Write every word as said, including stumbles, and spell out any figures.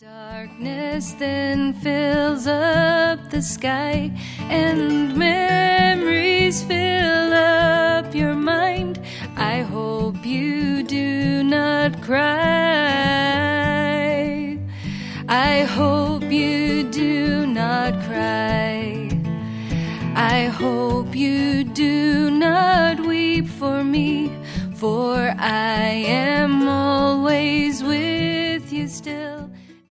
Darkness then fills up the sky, and memories fill up your mind. I hope you do not cry. I hope you do not cry. I hope you do not weep for me, for I am always with